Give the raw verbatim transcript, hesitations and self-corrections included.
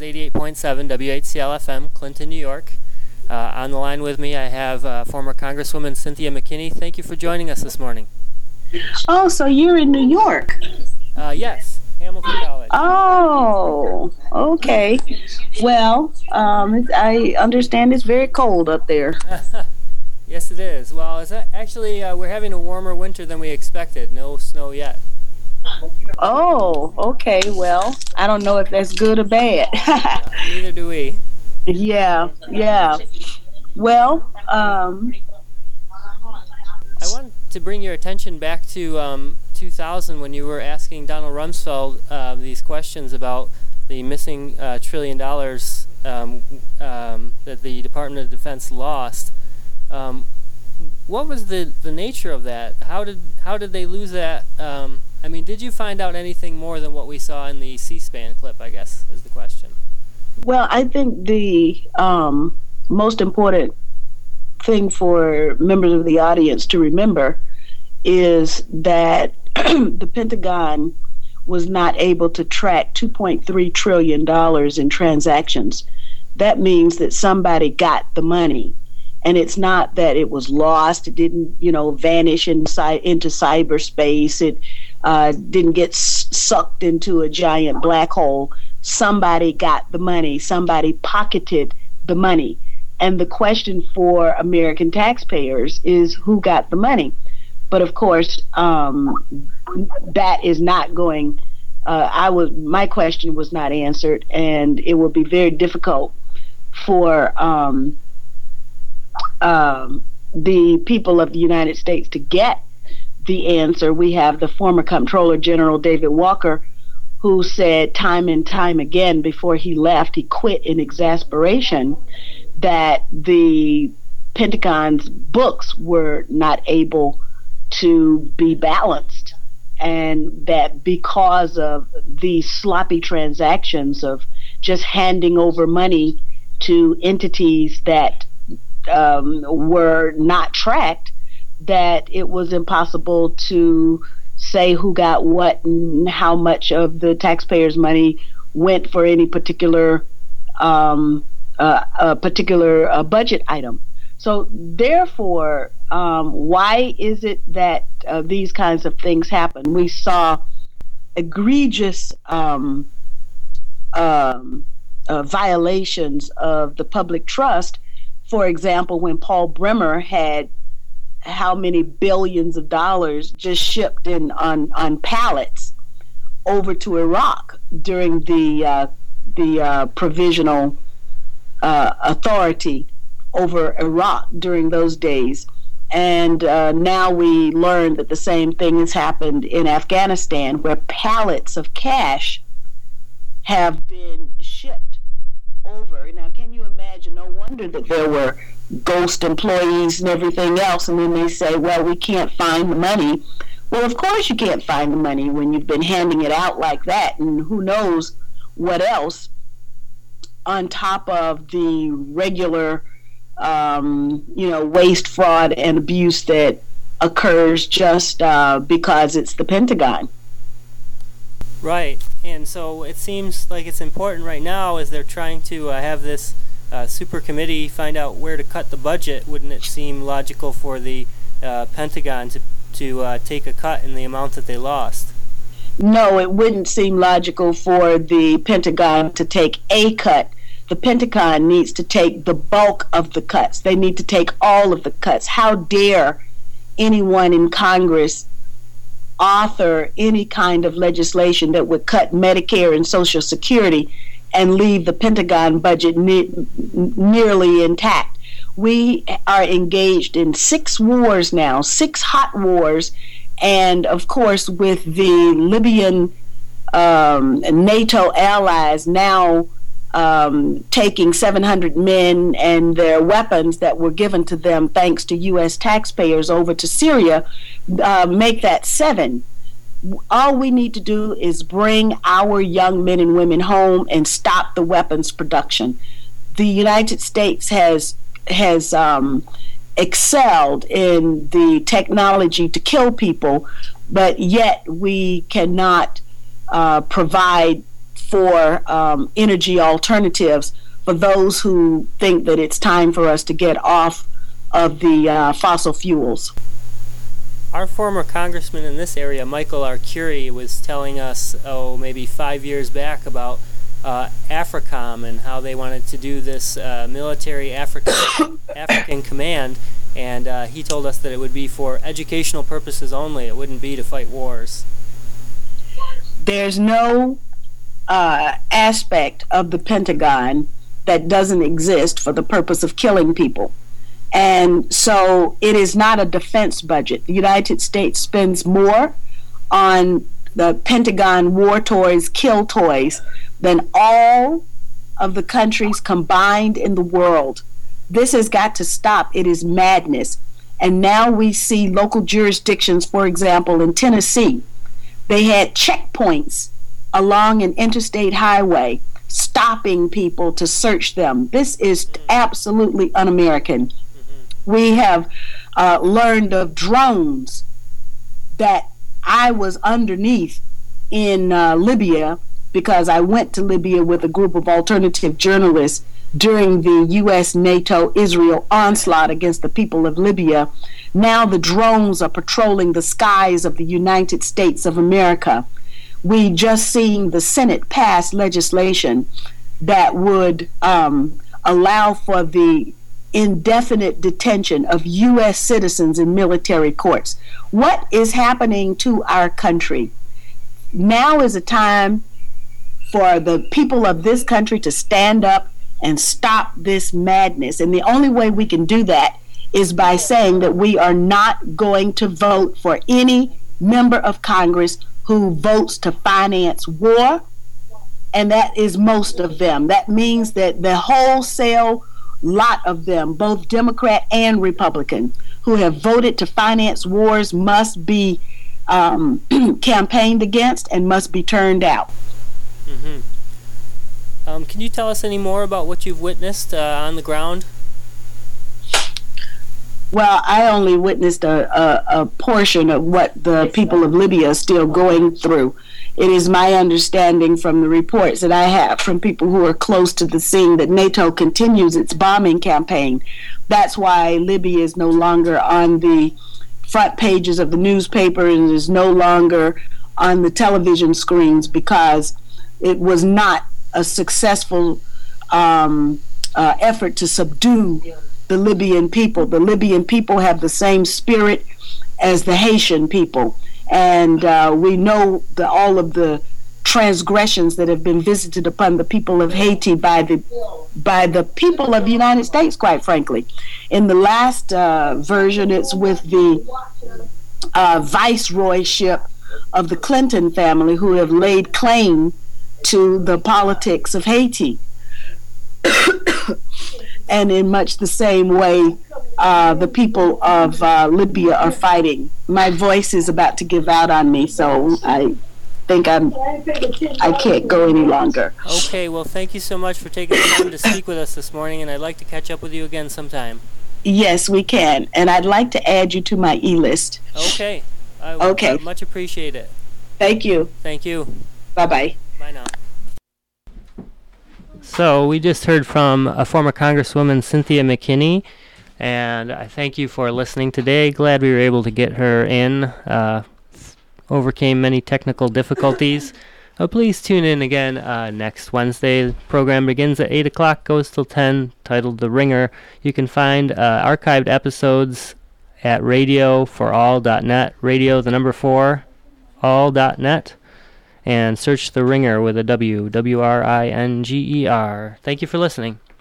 is eighty-eight point seven W H C L F M, Clinton, New York. Uh, on the line with me, I have uh, former Congresswoman Cynthia McKinney. Thank you for joining us this morning. Oh, so you're in New York? Uh, yes, Hamilton College. Oh, okay. Well, um, it's, I understand it's very cold up there. Yes, it is. Well, it's a- actually, uh, we're having a warmer winter than we expected. No snow yet. Oh, okay. Well, I don't know if that's good or bad. Uh, neither do we. Yeah, yeah. Well, um, I wanted to bring your attention back to um, two thousand when you were asking Donald Rumsfeld uh, these questions about the missing uh, trillion dollars um, um, that the Department of Defense lost. Um, what was the, the nature of that? How did how did they lose that? Um, I mean, did you find out anything more than what we saw in the C-SPAN clip, I guess, is the question. well, I think the um, most important thing for members of the audience to remember is that the Pentagon was not able to track two point three trillion dollars in transactions. That means that somebody got the money. And it's not that it was lost. It didn't, you know, vanish inside into cyberspace. It uh, didn't get s- sucked into a giant black hole. Somebody got the money. Somebody pocketed the money. And the question for American taxpayers is who got the money. But of course, um, that is not going. Uh, I was my question was not answered, and it will be very difficult for. Um, Um, the people of the United States to get the answer. We have the former Comptroller General David Walker, who said time and time again before he left, he quit in exasperation, that the Pentagon's books were not able to be balanced, and that because of these sloppy transactions of just handing over money to entities that Um, were not tracked, that it was impossible to say who got what and how much of the taxpayers' money went for any particular um, uh, a particular uh, budget item. So therefore, um, why is it that uh, these kinds of things happen? We saw egregious um, um, uh, violations of the public trust. For example, when Paul Bremer had how many billions of dollars just shipped in on, on pallets over to Iraq during the uh, the uh, provisional uh, authority over Iraq during those days. And uh, now we learn that the same thing has happened in Afghanistan, where pallets of cash have been shipped over. Now, can you imagine? No wonder that there were ghost employees and everything else, and then they say, well, we can't find the money. Well, of course you can't find the money when you've been handing it out like that, and who knows what else on top of the regular, um, you know, waste, fraud, and abuse that occurs just uh, because it's the Pentagon. Right, and so it seems like it's important right now as they're trying to uh, have this uh, super committee find out where to cut the budget. Wouldn't it seem logical for the uh, Pentagon to, to uh, take a cut in the amount that they lost? No, it wouldn't seem logical for the Pentagon to take a cut. The Pentagon needs to take the bulk of the cuts. They need to take all of the cuts. How dare anyone in Congress author any kind of legislation that would cut Medicare and Social Security and leave the Pentagon budget ne- nearly intact. We are engaged in six wars now, six hot wars, and of course with the Libyan um, NATO allies now um, taking seven hundred men and their weapons that were given to them thanks to U S taxpayers over to Syria, uh, make that seven. All we need to do is bring our young men and women home and stop the weapons production. The United States has has um, excelled in the technology to kill people, but yet we cannot uh, provide for um, energy alternatives for those who think that it's time for us to get off of the uh, fossil fuels. Our former congressman in this area, Michael Arcuri, was telling us, oh, maybe five years back about uh, AFRICOM and how they wanted to do this uh, military African African command, and uh, he told us that it would be for educational purposes only. It wouldn't be to fight wars. There's no uh, aspect of the Pentagon that doesn't exist for the purpose of killing people. And so it is not a defense budget. The United States spends more on the Pentagon war toys, kill toys, than all of the countries combined in the world. This has got to stop. It is madness. And now we see local jurisdictions, for example, in Tennessee, they had checkpoints along an interstate highway stopping people to search them. This is absolutely un-American. We have uh, learned of drones that I was underneath in uh, Libya, because I went to Libya with a group of alternative journalists during the U S NATO Israel onslaught against the people of Libya. Now the drones are patrolling the skies of the United States of America. We just seen the Senate pass legislation that would um, allow for the indefinite detention of U S citizens in military courts. What is happening to our country? Now is a time for the people of this country to stand up and stop this madness. And the only way we can do that is by saying that we are not going to vote for any member of Congress who votes to finance war. And that is most of them. That means that the wholesale lot of them, both Democrat and Republican, who have voted to finance wars must be um, campaigned against and must be turned out. Mm-hmm. Um, can you tell us any more about what you've witnessed uh, on the ground? Well, I only witnessed a, a, a portion of what the people of Libya are still going through. It is my understanding from the reports that I have from people who are close to the scene that NATO continues its bombing campaign. That's why Libya is no longer on the front pages of the newspaper and is no longer on the television screens, because it was not a successful um, uh, effort to subdue the Libyan people. The Libyan people have the same spirit as the Haitian people. And uh, we know the, all of the transgressions that have been visited upon the people of Haiti by the by the people of the United States, quite frankly. In the last uh, version, it's with the uh, viceroyship of the Clinton family, who have laid claim to the politics of Haiti. And in much the same way, uh, the people of uh, Libya are fighting. My voice is about to give out on me, so I think I'm, I can't go any longer. Okay, well, thank you so much for taking the time to speak with us this morning, and I'd like to catch up with you again sometime. Yes, we can. And I'd like to add you to my e-list. Okay. I would Okay. much appreciate it. Thank you. Thank you. Bye-bye. Bye now. So we just heard from a former Congresswoman, Cynthia McKinney, and I thank you for listening today. Glad we were able to get her in. Uh, overcame many technical difficulties. Uh, please tune in again uh, next Wednesday. The program begins at eight o'clock, goes till ten, titled The Ringer. You can find uh, archived episodes at radio for all dot net, radio the number four, all dot net. And search The Ringer with a W, W R I N G E R. Thank you for listening.